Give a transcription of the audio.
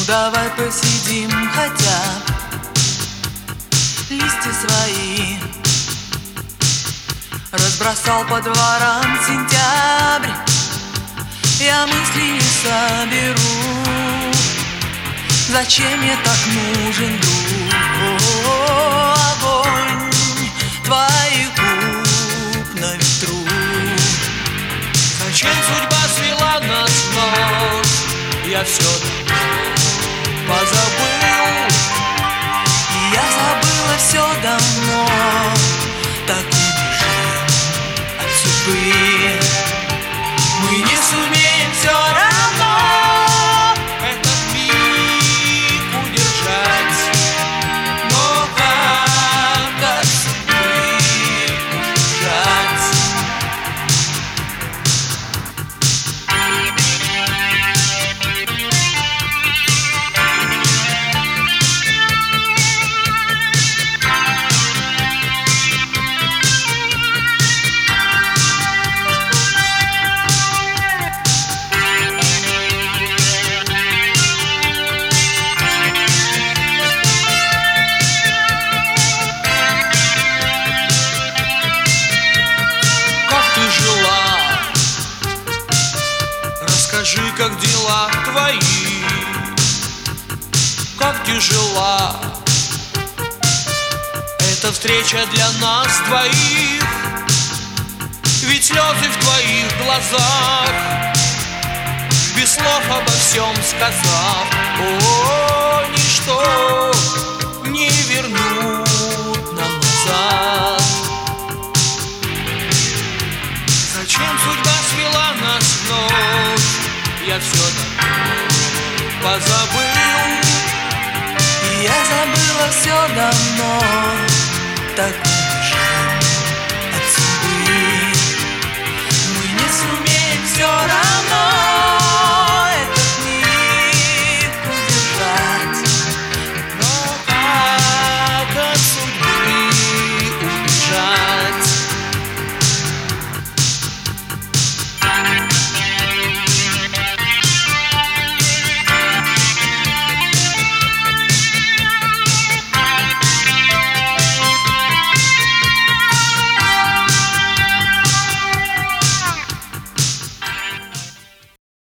давай посидим, хотя листья свои разбросал по дворам сентябрь. Я мысли не соберу, зачем мне так нужен друг? О, огонь твоих губ на ветру. Зачем судьба свела нас вновь? Я все позабыл. Я забыла все давно, так убежим от судьбы. Мы не сумеем все равно этот миг удержать. Но как от судьбы убежать? Расскажи, как дела твои, как тяжела эта встреча для нас двоих. Ведь слезы в твоих глазах, без слов обо всем сказав, о, ничто не вернут нам назад. Зачем судьба свела нас вновь? Я все позабыл. Я забыла все давно, так